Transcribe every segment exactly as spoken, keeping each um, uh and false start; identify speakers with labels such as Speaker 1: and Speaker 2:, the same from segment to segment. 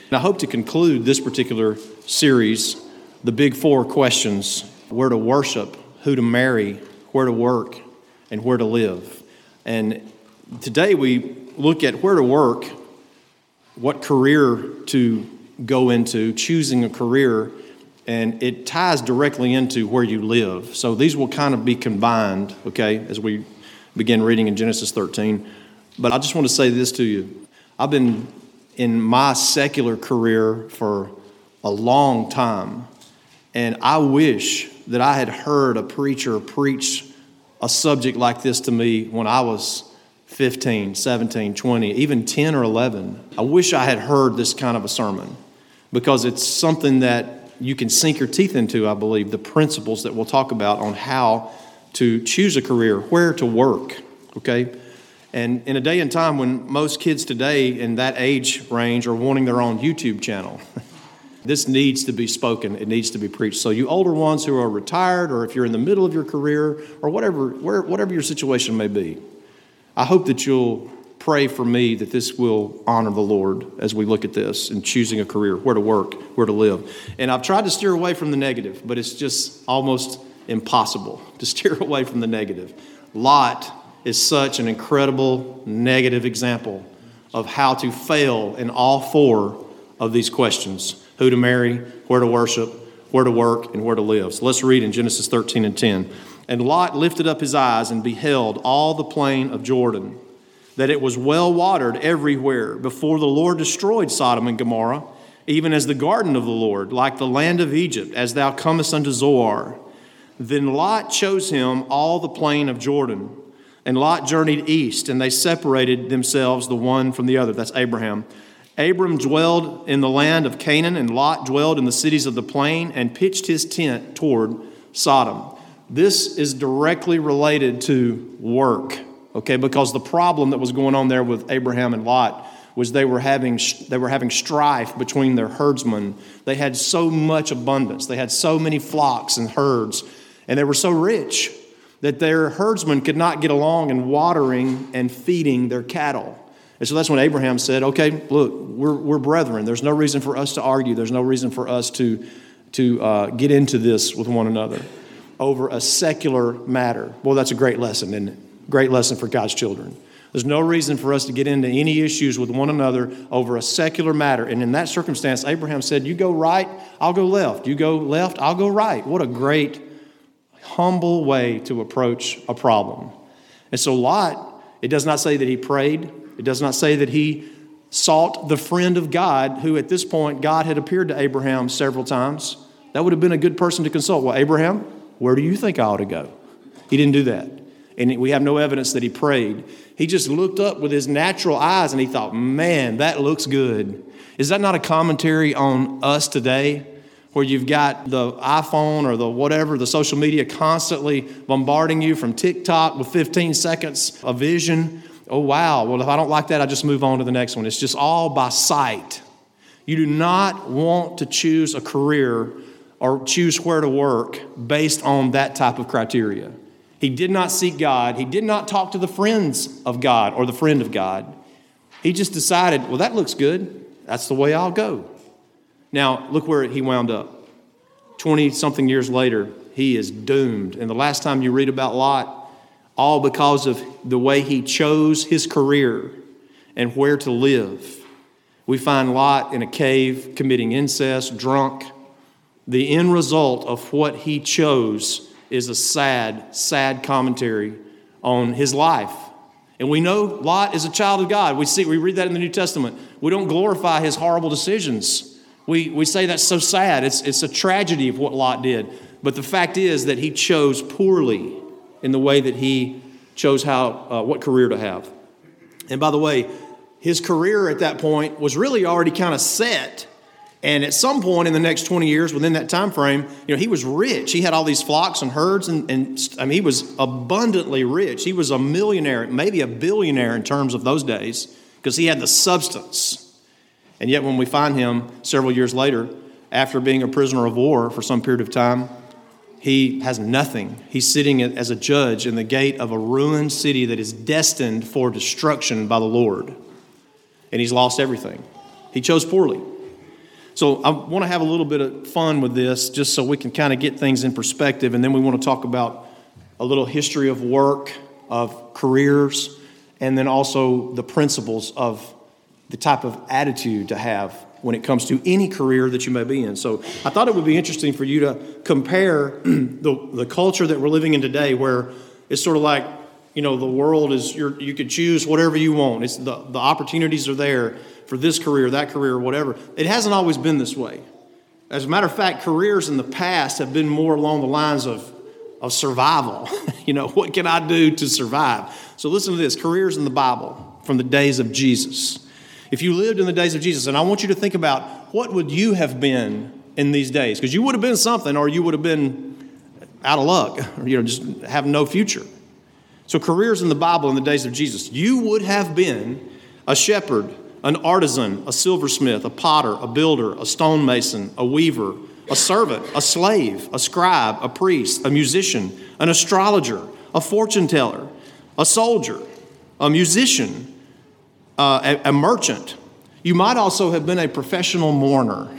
Speaker 1: And I hope to conclude this particular series, the big four questions: where to worship, who to marry, where to work, and where to live. And today we look at where to work, what career to go into, choosing a career, and it ties directly into where you live. So these will kind of be combined, okay, as we begin reading in Genesis thirteen. But I just want to say this to you. I've been in my secular career for a long time, and I wish that I had heard a preacher preach a subject like this to me when I was fifteen, seventeen, twenty, even ten or eleven. I wish I had heard this kind of a sermon, because it's something that you can sink your teeth into, I believe, the principles that we'll talk about on how to choose a career, where to work, okay? And in a day and time when most kids today in that age range are wanting their own YouTube channel, this needs to be spoken. It needs to be preached. So you older ones who are retired, or if you're in the middle of your career, or whatever, where, whatever your situation may be, I hope that you'll pray for me that this will honor the Lord as we look at this and choosing a career, where to work, where to live. And I've tried to steer away from the negative, but it's just almost impossible to steer away from the negative. Lot is such an incredible negative example of how to fail in all four of these questions: who to marry, where to worship, where to work, and where to live. So let's read in Genesis thirteen and ten. And Lot lifted up his eyes and beheld all the plain of Jordan, that it was well watered everywhere, before the Lord destroyed Sodom and Gomorrah, even as the garden of the Lord, like the land of Egypt, as thou comest unto Zoar. Then Lot chose him all the plain of Jordan. And Lot journeyed east, and they separated themselves the one from the other. That's Abraham. Abram dwelled in the land of Canaan, and Lot dwelled in the cities of the plain, and pitched his tent toward Sodom. This is directly related to work, okay? Because the problem that was going on there with Abraham and Lot was they were having they were having strife between their herdsmen. They had so much abundance. They had so many flocks and herds, and they were so rich that their herdsmen could not get along in watering and feeding their cattle. And so that's when Abraham said, okay, look, we're we're brethren. There's no reason for us to argue. There's no reason for us to, to uh, get into this with one another over a secular matter. Well, that's a great lesson, isn't it? Great lesson for God's children. There's no reason for us to get into any issues with one another over a secular matter. And in that circumstance, Abraham said, you go right, I'll go left. You go left, I'll go right. What a great, humble way to approach a problem. And so Lot, it does not say that he prayed. It does not say that he sought the friend of God, who at this point God had appeared to Abraham several times. That would have been a good person to consult. Well, Abraham, where do you think I ought to go? He didn't do that. And we have no evidence that he prayed. He just looked up with his natural eyes and he thought, man, that looks good. Is that not a commentary on us today, where you've got the iPhone or the whatever, the social media constantly bombarding you from TikTok with fifteen seconds of vision? Oh, wow. Well, if I don't like that, I just move on to the next one. It's just all by sight. You do not want to choose a career or choose where to work based on that type of criteria. He did not seek God. He did not talk to the friends of God or the friend of God. He just decided, well, that looks good. That's the way I'll go. Now, look where he wound up. twenty-something years later, he is doomed. And the last time you read about Lot, all because of the way he chose his career and where to live, we find Lot in a cave committing incest, drunk. The end result of what he chose is a sad, sad commentary on his life. And we know Lot is a child of God. We see, we read that in the New Testament. We don't glorify his horrible decisions. We we say that's so sad. It's it's a tragedy of what Lot did. But the fact is that he chose poorly in the way that he chose how uh, what career to have. And by the way, his career at that point was really already kind of set. And at some point in the next twenty years, within that time frame, you know, he was rich. He had all these flocks and herds, and, and I mean, he was abundantly rich. He was a millionaire, maybe a billionaire in terms of those days, because he had the substance. And yet when we find him several years later, after being a prisoner of war for some period of time, he has nothing. He's sitting as a judge in the gate of a ruined city that is destined for destruction by the Lord. And he's lost everything. He chose poorly. So I want to have a little bit of fun with this just so we can kind of get things in perspective, and then we want to talk about a little history of work, of careers, and then also the principles of the type of attitude to have when it comes to any career that you may be in. So I thought it would be interesting for you to compare the, the culture that we're living in today, where it's sort of like, you know, the world is, you're, you could choose whatever you want. It's the, the opportunities are there for this career, that career, whatever. It hasn't always been this way. As a matter of fact, careers in the past have been more along the lines of, of survival. You know, what can I do to survive? So listen to this, careers in the Bible from the days of Jesus. If you lived in the days of Jesus, and I want you to think about what would you have been in these days? Because you would have been something, or you would have been out of luck, or, you know, just have no future. So careers in the Bible in the days of Jesus. You would have been a shepherd, an artisan, a silversmith, a potter, a builder, a stonemason, a weaver, a servant, a slave, a scribe, a priest, a musician, an astrologer, a fortune teller, a soldier, a musician, uh, a, a merchant. You might also have been a professional mourner.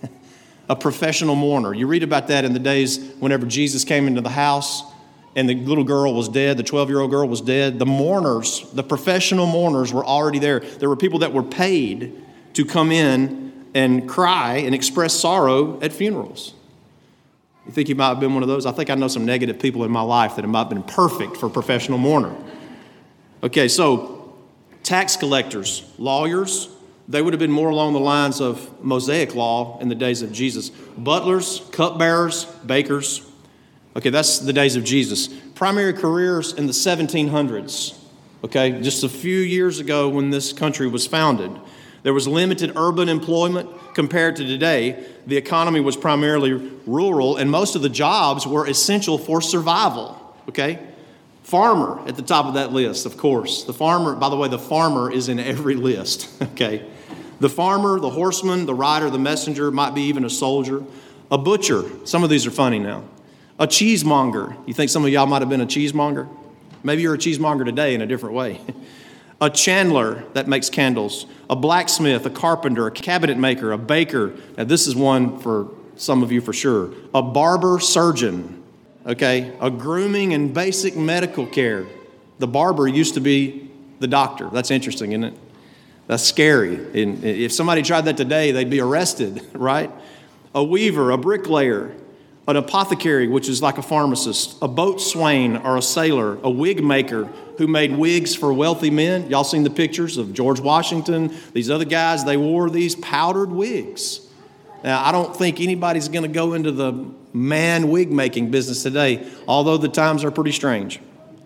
Speaker 1: A professional mourner. You read about that in the days whenever Jesus came into the house and the little girl was dead, the twelve-year-old girl was dead. The mourners, the professional mourners were already there. There were people that were paid to come in and cry and express sorrow at funerals. You think you might have been one of those? I think I know some negative people in my life that have not been perfect for a professional mourner. Okay, so tax collectors, lawyers, they would have been more along the lines of Mosaic law in the days of Jesus. Butlers, cupbearers, bakers. Okay, that's the days of Jesus. Primary careers in the seventeen hundreds. Okay, just a few years ago when this country was founded, there was limited urban employment compared to today. The economy was primarily rural, and most of the jobs were essential for survival. Okay, farmer at the top of that list, of course. The farmer, by the way, the farmer is in every list. Okay, the farmer, the horseman, the rider, the messenger, might be even a soldier, a butcher. Some of these are funny now. A cheesemonger. You think some of y'all might have been a cheesemonger? Maybe you're a cheesemonger today in a different way. A chandler that makes candles. A blacksmith, a carpenter, a cabinet maker, a baker. Now this is one for some of you for sure. A barber surgeon. Okay? A grooming and basic medical care. The barber used to be the doctor. That's interesting, isn't it? That's scary. And if somebody tried that today, they'd be arrested, right? A weaver, a bricklayer, an apothecary, which is like a pharmacist, a boatswain or a sailor, a wig maker who made wigs for wealthy men. Y'all seen the pictures of George Washington? These other guys, they wore these powdered wigs. Now, I don't think anybody's going to go into the man wig making business today, although the times are pretty strange.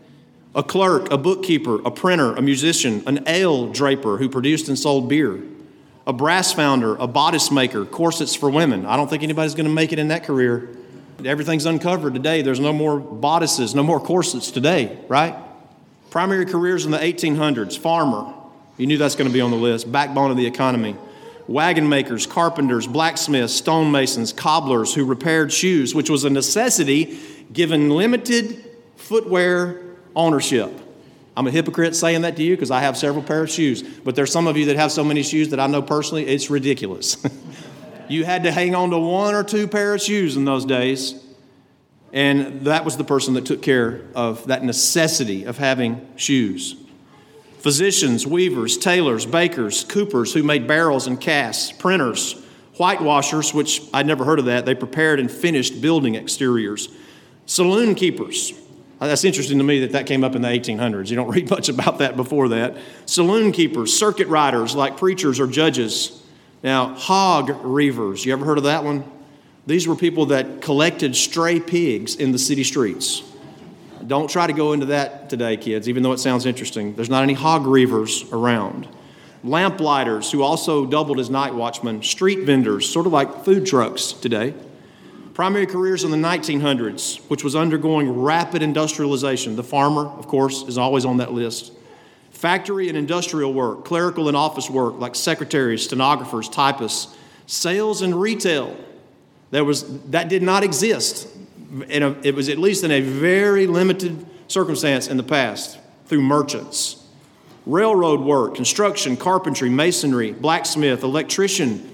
Speaker 1: A clerk, a bookkeeper, a printer, a musician, an ale draper who produced and sold beer, a brass founder, a bodice maker, corsets for women. I don't think anybody's going to make it in that career. Everything's uncovered today. There's no more bodices, no more corsets today, right? Primary careers in the eighteen hundreds, farmer. You knew that's going to be on the list. Backbone of the economy. Wagon makers, carpenters, blacksmiths, stonemasons, cobblers who repaired shoes, which was a necessity given limited footwear ownership. I'm a hypocrite saying that to you because I have several pairs of shoes, but there's some of you that have so many shoes that I know personally, it's ridiculous. You had to hang on to one or two pair of shoes in those days, and that was the person that took care of that necessity of having shoes. Physicians, weavers, tailors, bakers, coopers who made barrels and casks, printers, whitewashers, which I'd never heard of that. They prepared and finished building exteriors. Saloon keepers. That's interesting to me that that came up in the eighteen hundreds. You don't read much about that before that. Saloon keepers, circuit riders like preachers or judges. Now, hog reavers. You ever heard of that one? These were people that collected stray pigs in the city streets. Don't try to go into that today, kids, even though it sounds interesting. There's not any hog reavers around. Lamplighters, who also doubled as night watchmen. Street vendors, sort of like food trucks today. Primary careers in the nineteen hundreds, which was undergoing rapid industrialization. The farmer, of course, is always on that list. Factory and industrial work, clerical and office work like secretaries, stenographers, typists. Sales and retail. There was, that did not exist. In a, it was at least in a very limited circumstance in the past through merchants. Railroad work, construction, carpentry, masonry, blacksmith, electrician,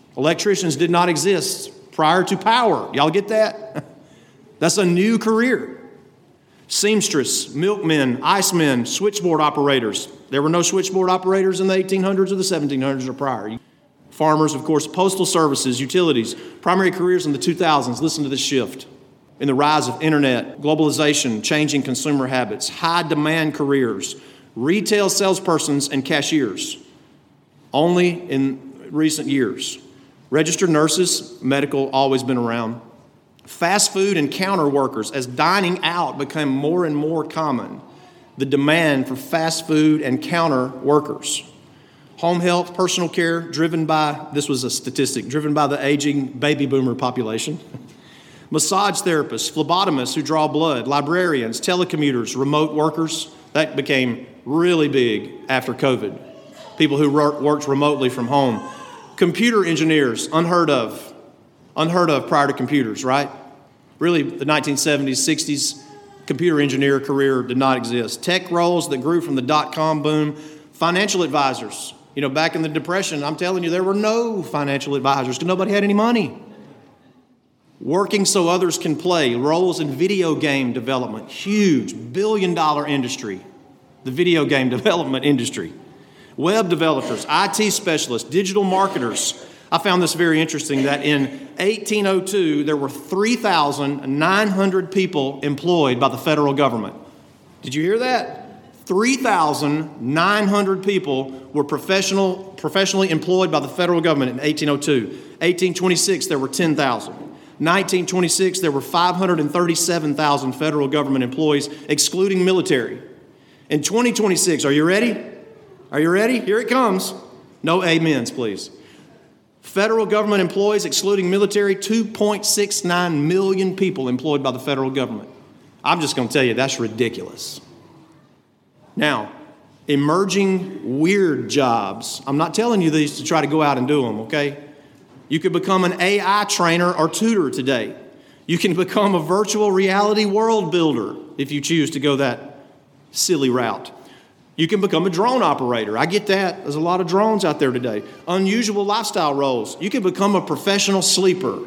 Speaker 1: Electricians did not exist prior to power. Y'all get that? That's a new career. Seamstress, milkmen, icemen, switchboard operators. There were no switchboard operators in the eighteen hundreds or the seventeen hundreds or prior. Farmers, of course, postal services, utilities, primary careers in the two thousands. Listen to this shift. In the rise of internet, globalization, changing consumer habits, high demand careers, retail salespersons and cashiers. Only in recent years. Registered nurses, medical, always been around. Fast food and counter workers, as dining out became more and more common, the demand for fast food and counter workers. Home health, personal care, driven by, this was a statistic, driven by the aging baby boomer population. Massage therapists, phlebotomists who draw blood, librarians, telecommuters, remote workers. That became really big after COVID. People who worked remotely from home. Computer engineers, unheard of. Unheard of prior to computers, right? Really, the nineteen seventies, sixties, computer engineer career did not exist. Tech roles that grew from the dot-com boom. Financial advisors. You know, back in the Depression, I'm telling you, there were no financial advisors because nobody had any money. Working so others can play. Roles in video game development. Huge, billion-dollar industry. The video game development industry. Web developers, I T specialists, digital marketers. I found this very interesting that in eighteen oh two, there were three thousand nine hundred people employed by the federal government. Did you hear that? three thousand nine hundred people were professional, professionally employed by the federal government in eighteen oh two. eighteen twenty-six, there were ten thousand. nineteen twenty-six, there were five hundred thirty-seven thousand federal government employees, excluding military. In twenty twenty-six, are you ready? Are you ready? Here it comes. No amens, please. Federal government employees, excluding military, two point six nine million people employed by the federal government. I'm just going to tell you, that's ridiculous. Now, emerging weird jobs. I'm not telling you these to try to go out and do them, okay? You could become an A I trainer or tutor today. You can become a virtual reality world builder if you choose to go that silly route. You can become a drone operator. I get that. There's a lot of drones out there today. Unusual lifestyle roles. You can become a professional sleeper.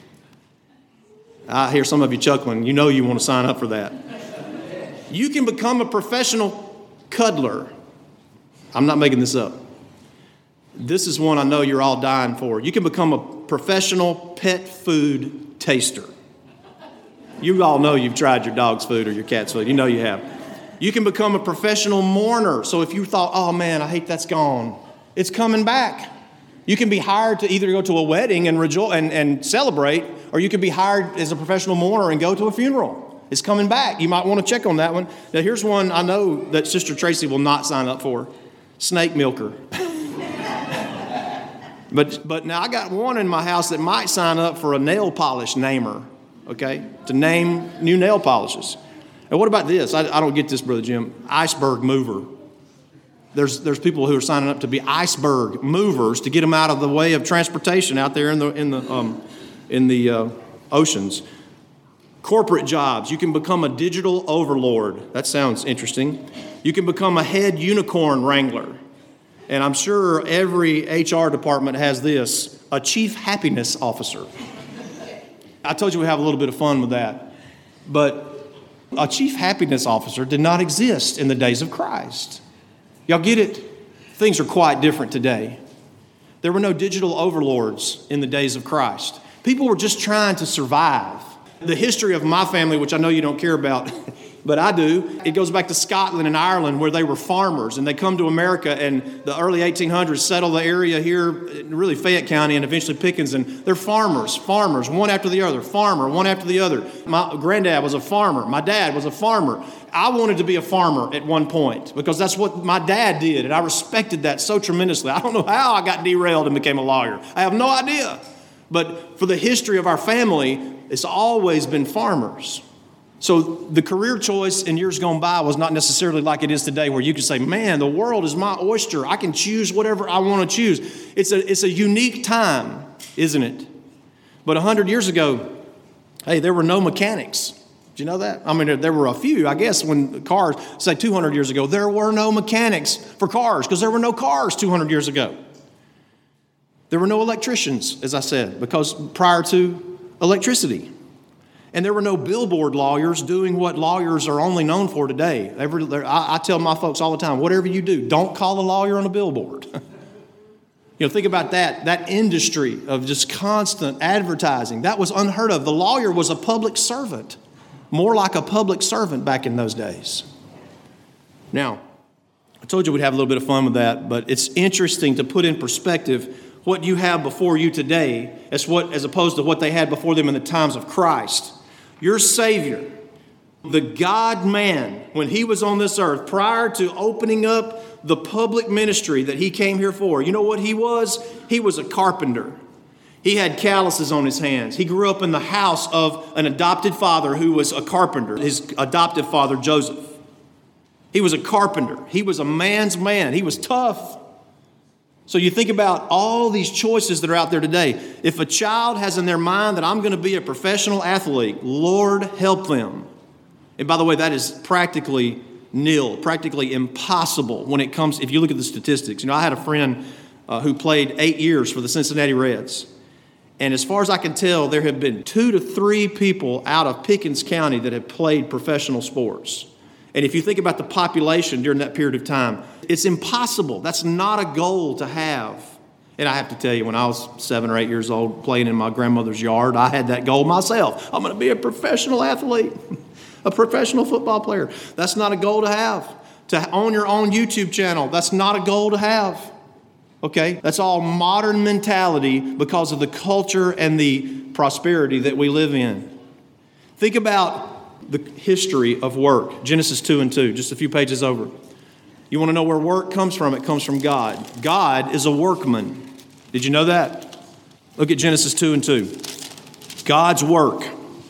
Speaker 1: I hear some of you chuckling. You know you want to sign up for that. You can become a professional cuddler. I'm not making this up. This is one I know you're all dying for. You can become a professional pet food taster. You all know you've tried your dog's food or your cat's food. You know you have. You can become a professional mourner. So if you thought, oh man, I hate that's gone, it's coming back. You can be hired to either go to a wedding and rejoice and, and celebrate, or you can be hired as a professional mourner and go to a funeral. It's coming back. You might want to check on that one. Now here's one I know that Sister Tracy will not sign up for. Snake milker. but but now I got one in my house that might sign up for a nail polish namer, okay, to name new nail polishes. And what about this? I, I don't get this, Brother Jim. Iceberg mover. There's there's people who are signing up to be iceberg movers to get them out of the way of transportation out there in the in the um, in the uh, oceans. Corporate jobs. You can become a digital overlord. That sounds interesting. You can become a head unicorn wrangler. And I'm sure every H R department has this, a chief happiness officer. I told you we have a little bit of fun with that. But a chief happiness officer did not exist in the days of Christ. Y'all get it? Things are quite different today. There were no digital overlords in the days of Christ. People were just trying to survive. The history of my family, which I know you don't care about, but I do, it goes back to Scotland and Ireland where they were farmers, and they come to America in the early eighteen hundreds, settle the area here, really Fayette County and eventually Pickens, and they're farmers, farmers, one after the other, farmer, one after the other. My granddad was a farmer. My dad was a farmer. I wanted to be a farmer at one point because that's what my dad did, and I respected that so tremendously. I don't know how I got derailed and became a lawyer. I have no idea. But for the history of our family, it's always been farmers. So the career choice in years gone by was not necessarily like it is today where you can say, man, the world is my oyster. I can choose whatever I want to choose. It's a, it's a unique time, isn't it? But one hundred years ago, hey, there were no mechanics. Did you know that? I mean, there were a few, I guess, when cars, say two hundred years ago, there were no mechanics for cars because there were no cars two hundred years ago. There were no electricians, as I said, because prior to electricity. And there were no billboard lawyers doing what lawyers are only known for today. Every, I, I tell my folks all the time, whatever you do, don't call a lawyer on a billboard. You know, think about that, that industry of just constant advertising. That was unheard of. The lawyer was a public servant, more like a public servant back in those days. Now, I told you we'd have a little bit of fun with that, but it's interesting to put in perspective what you have before you today as what, as opposed to what they had before them in the times of Christ. Your Savior, the God-man, when he was on this earth, prior to opening up the public ministry that he came here for, you know what he was? He was a carpenter. He had calluses on his hands. He grew up in the house of an adopted father who was a carpenter, his adoptive father, Joseph. He was a carpenter. He was a man's man. He was tough. So you think about all these choices that are out there today. If a child has in their mind that I'm going to be a professional athlete, Lord help them. And by the way, that is practically nil, practically impossible when it comes, if you look at the statistics. You know, I had a friend uh, who played eight years for the Cincinnati Reds. And as far as I can tell, there have been two to three people out of Pickens County that have played professional sports. And if you think about the population during that period of time, it's impossible. That's not a goal to have. And I have to tell you, when I was seven or eight years old playing in my grandmother's yard, I had that goal myself. I'm going to be a professional athlete, a professional football player. That's not a goal to have. To own your own YouTube channel, that's not a goal to have. Okay? That's all modern mentality because of the culture and the prosperity that we live in. Think about the history of work. Genesis two and two, just a few pages over. You want to know where work comes from? It comes from God. God is a workman. Did you know that? Look at Genesis two and two. God's work.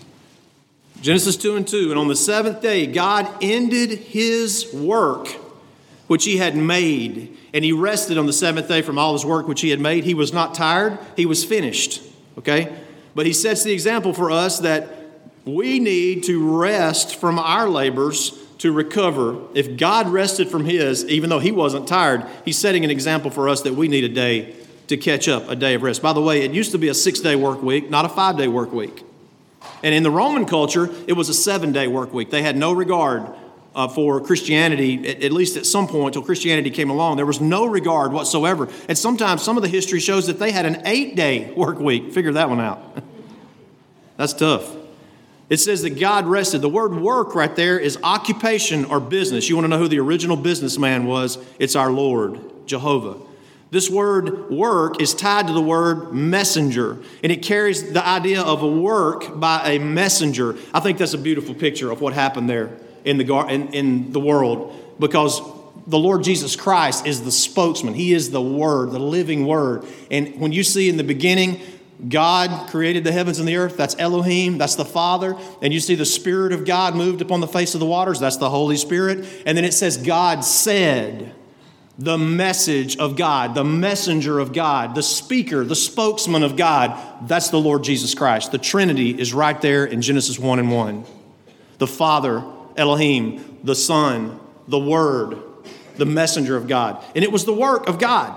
Speaker 1: Genesis two and two. And on the seventh day, God ended his work, which he had made. And he rested on the seventh day from all his work which he had made. He was not tired. He was finished. Okay? But he sets the example for us that we need to rest from our labors to recover. If God rested from his, even though he wasn't tired, he's setting an example for us that we need a day to catch up, a day of rest. By the way, it used to be a six-day work week, not a five-day work week. And in the Roman culture, it was a seven-day work week. They had no regard uh, for Christianity, at, at least at some point, until Christianity came along. There was no regard whatsoever. And sometimes some of the history shows that they had an eight-day work week. Figure that one out. That's tough. It says that God rested. The word work right there is occupation or business. You want to know who the original businessman was? It's our Lord, Jehovah. This word work is tied to the word messenger, and it carries the idea of a work by a messenger. I think that's a beautiful picture of what happened there in the gar- in, in the world, because the Lord Jesus Christ is the spokesman. He is the Word, the living Word. And when you see in the beginning, God created the heavens and the earth. That's Elohim. That's the Father. And you see the Spirit of God moved upon the face of the waters. That's the Holy Spirit. And then it says God said, the message of God, the messenger of God, the speaker, the spokesman of God. That's the Lord Jesus Christ. The Trinity is right there in Genesis one and one. The Father, Elohim, the Son, the Word, the messenger of God. And it was the work of God.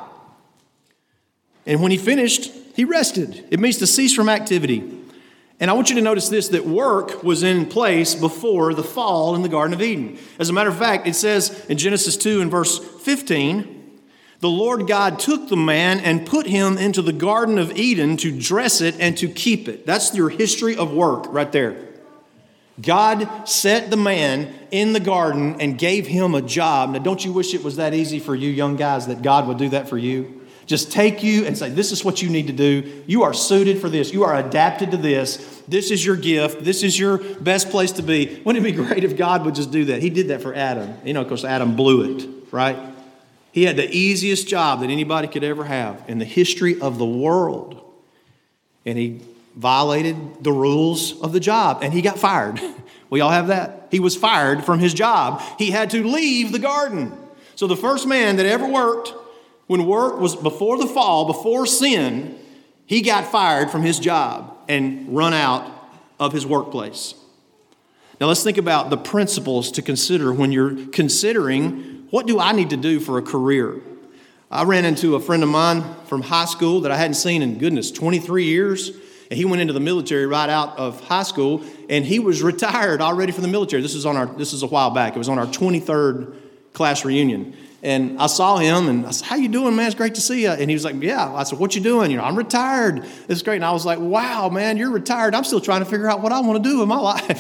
Speaker 1: And when he finished, he rested. It means to cease from activity. And I want you to notice this, that work was in place before the fall in the Garden of Eden. As a matter of fact, it says in Genesis two and verse fifteen, the Lord God took the man and put him into the Garden of Eden to dress it and to keep it. That's your history of work right there. God set the man in the garden and gave him a job. Now, don't you wish it was that easy for you young guys that God would do that for you? Just take you and say, this is what you need to do. You are suited for this. You are adapted to this. This is your gift. This is your best place to be. Wouldn't it be great if God would just do that? He did that for Adam. You know, of course, Adam blew it, right? He had the easiest job that anybody could ever have in the history of the world. And he violated the rules of the job, and he got fired. We all have that. He was fired from his job. He had to leave the garden. So the first man that ever worked, when work was before the fall, before sin, he got fired from his job and run out of his workplace. Now let's think about the principles to consider when you're considering, what do I need to do for a career? I ran into a friend of mine from high school that I hadn't seen in, goodness, twenty-three years. And he went into the military right out of high school, and he was retired already from the military. This is on our. This is a while back. It was on our twenty-third class reunion. And I saw him, and I said, "How you doing, man? It's great to see you." And he was like, "Yeah." I said, "What you doing?" You know, "I'm retired." It's great. And I was like, "Wow, man, you're retired. I'm still trying to figure out what I want to do in my life,"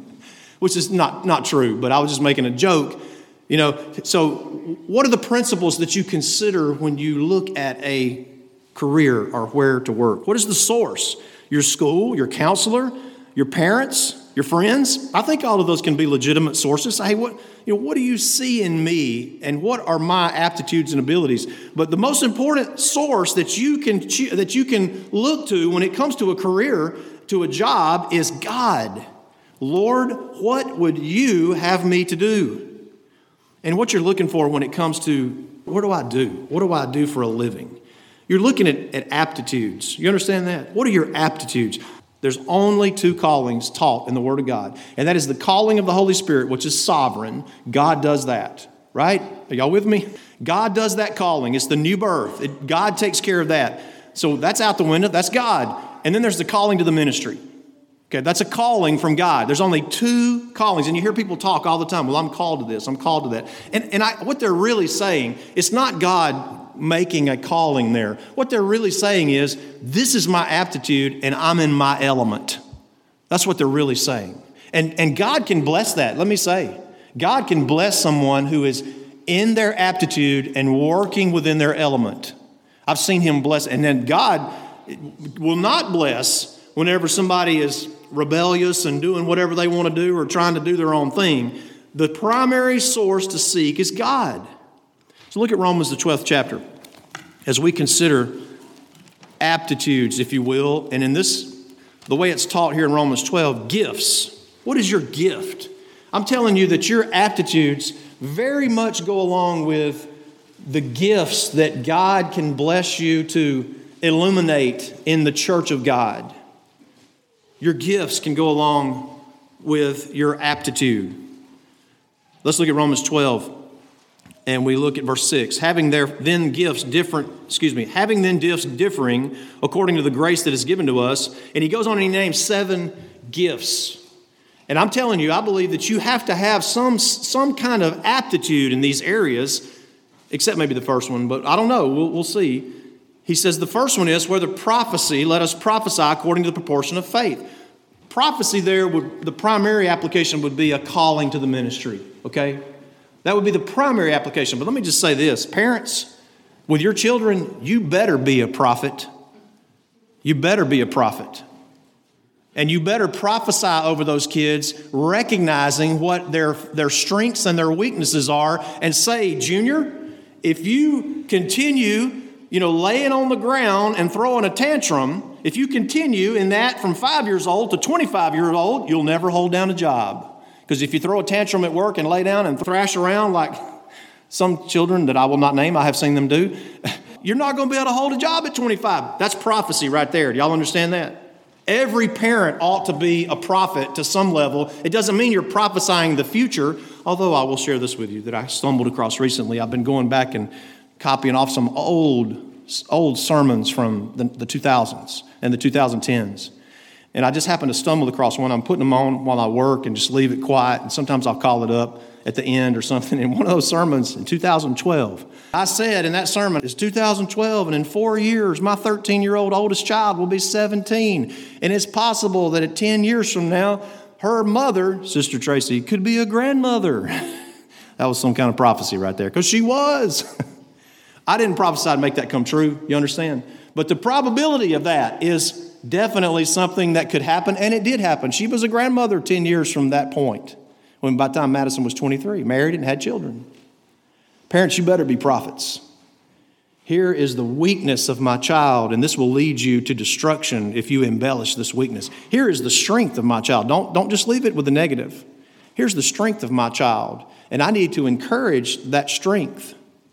Speaker 1: which is not not true. But I was just making a joke. You know. So, what are the principles that you consider when you look at a career or where to work? What is the source? Your school, your counselor, your parents, your friends. I think all of those can be legitimate sources. Hey, what you know, what do you see in me, and what are my aptitudes and abilities? But the most important source that you can that you can look to when it comes to a career, to a job, is God. Lord, what would you have me to do? And what you're looking for when it comes to, what do I do? What do I do for a living? You're looking at, at aptitudes. You understand that? What are your aptitudes? There's only two callings taught in the Word of God, and that is the calling of the Holy Spirit, which is sovereign. God does that, right? Are y'all with me? God does that calling. It's the new birth. It, God takes care of that. So that's out the window. That's God. And then there's the calling to the ministry. Okay, that's a calling from God. There's only two callings, and you hear people talk all the time. Well, I'm called to this. I'm called to that. And, and I, what they're really saying, it's not God making a calling there. What they're really saying is, this is my aptitude and I'm in my element. That's what they're really saying. And, and God can bless that. Let me say, God can bless someone who is in their aptitude and working within their element. I've seen him bless. And then God will not bless whenever somebody is rebellious and doing whatever they want to do or trying to do their own thing. The primary source to seek is God. So look at Romans, the twelfth chapter, as we consider aptitudes, if you will. And in this, the way it's taught here in Romans twelve, gifts. What is your gift? I'm telling you that your aptitudes very much go along with the gifts that God can bless you to illuminate in the church of God. Your gifts can go along with your aptitude. Let's look at Romans twelve. And we look at verse six. Having there then gifts different, excuse me, having then gifts differing according to the grace that is given to us. And he goes on and he names seven gifts. And I'm telling you, I believe that you have to have some, some kind of aptitude in these areas, except maybe the first one, but I don't know. We'll, we'll see. He says the first one is, whether prophecy, let us prophesy according to the proportion of faith. Prophecy there, would the primary application would be a calling to the ministry, okay? That would be the primary application. But let me just say this. Parents, with your children, you better be a prophet. You better be a prophet. And you better prophesy over those kids, recognizing what their, their strengths and their weaknesses are, and say, Junior, if you continue, you know, laying on the ground and throwing a tantrum, if you continue in that from five years old to twenty-five years old, you'll never hold down a job. Because if you throw a tantrum at work and lay down and thrash around like some children that I will not name, I have seen them do, you're not going to be able to hold a job at twenty-five. That's prophecy right there. Do y'all understand that? Every parent ought to be a prophet to some level. It doesn't mean you're prophesying the future, although I will share this with you that I stumbled across recently. I've been going back and copying off some old, old sermons from the, the two thousands and the twenty tens. And I just happened to stumble across one. I'm putting them on while I work and just leave it quiet. And sometimes I'll call it up at the end or something. In one of those sermons in two thousand twelve, I said in that sermon, it's two thousand twelve, and in four years, my thirteen-year-old oldest child will be seventeen. And it's possible that at ten years from now, her mother, Sister Tracy, could be a grandmother. That was some kind of prophecy right there, because she was. I didn't prophesy to make that come true, you understand? But the probability of that is definitely something that could happen, and it did happen. She was a grandmother ten years from that point, when by the time Madison was twenty-three, married and had children. Parents, you better be prophets. Here is the weakness of my child, and this will lead you to destruction if you embellish this weakness. Here is the strength of my child. Don't, don't just leave it with the negative. Here's the strength of my child, and I need to encourage that strength.